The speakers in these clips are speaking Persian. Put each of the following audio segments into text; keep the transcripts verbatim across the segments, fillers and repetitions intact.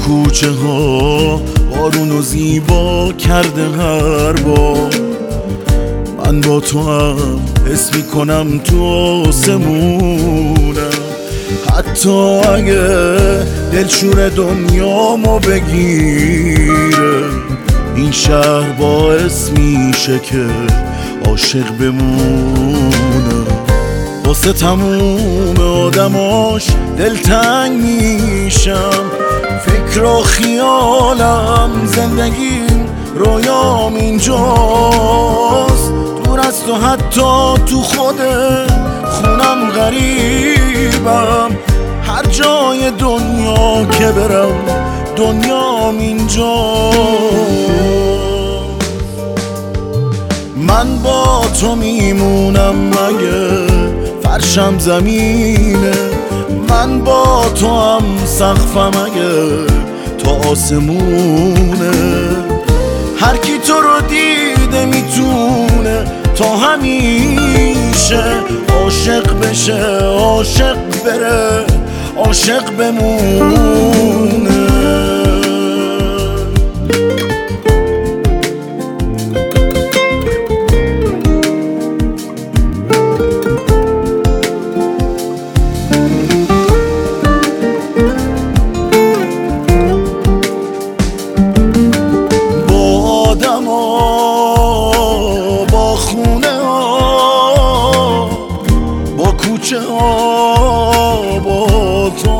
کوچه ها بارونو زیبا کرده هر بار. من با تو هم حس میکنم تو آسمونم، حتی اگه دلشور دنیامو بگیره. این شهر باعث میشه که عاشق بمونم. واسه تموم آدماش دلتنگ میشم، فکر و خیالم زندگیم رویام اینجاست. دور از تو حتی تو خود خونم غریبم، هر جای دنیا که برم دنیام اینجاست. من با تو میمونم مگه فرشم زمینه، من با تو هم سقفم اگه تا آسمونه. هر کی تو رو دیده میتونه تا همیشه عاشق بشه، عاشق بره، عاشق بمونه. با خونه ها، با کوچه ها، با تو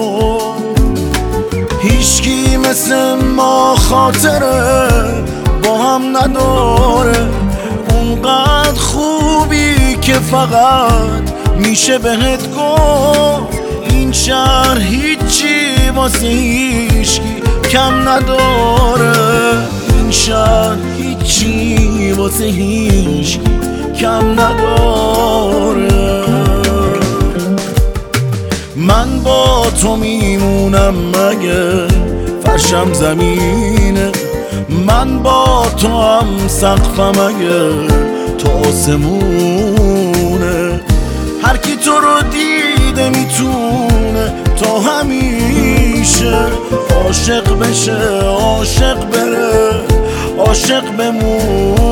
هیچکی مثل ما خاطره با هم نداره. اونقدر خوبی که فقط میشه بهت گفت. این شهر هیچی واسه هیچکی کم نداره، این شهر هیچی واسه هیچ کم نداره. من با تو میمونم مگه فرشم زمینه، من با تو هم سقفم اگه تا آسمونه. هر کی تو رو دیده میتونه تا همیشه عاشق بشه، عاشق بره، عاشق بمون.